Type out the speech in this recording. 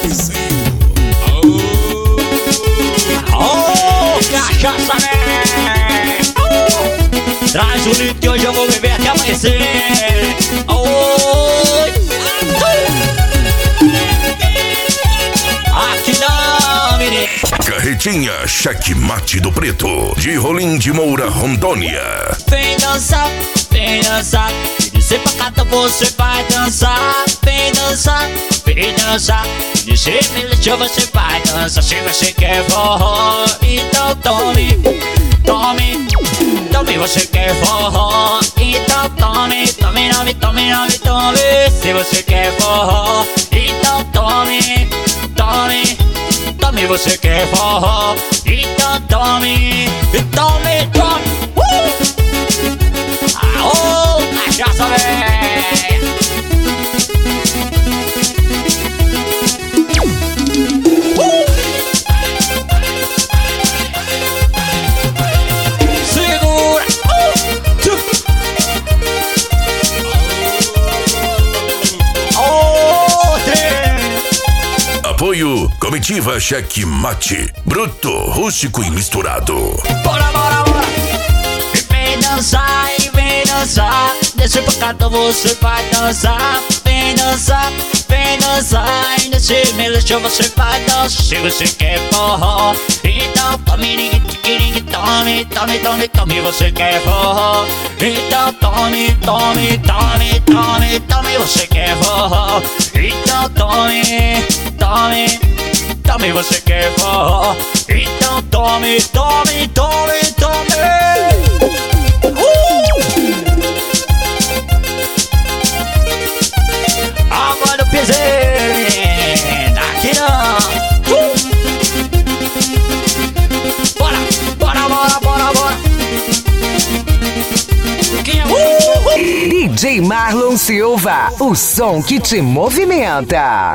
Cachaça, né? Traz o litro que hoje eu vou beber até amanhecer. Aqui não, menino. Carretinha Checkmate do Preto, de Rolim de Moura, Rondônia. Vem dançar, vem dançar. De ser pra cada você vai dançar. Vem dançar, vem dançar. De ser melhor você vai dançar. Se você quer forró, então tome, tome, tome. Você quer forró, então tome, tome, tome, tome, tome, tome. Se você quer forró, então tome, tome, tome. Você quer forró, então tome, tome, tome. Aô, cachaça, véia. Segura. Apoio Comitiva Checkmate, bruto, rústico e misturado. Bora, bora, bora. E vem dançar, e vem dançar. Desse bocado você vai dançar. Vem dançar, vem dançar. E nesse melhor você vai dançar. Se você quer forró, então tome, tome, tome, tome, tome. Você quer forró, então tome, tome, tome, tome, tome. Você quer forró, então tome, tome, tome. Você quer forró, então tome, tome, tome, tome. Agora eu pisei aqui não. Bora, bora, bora, bora, bora. DJ Marlon Silva, o som que te movimenta.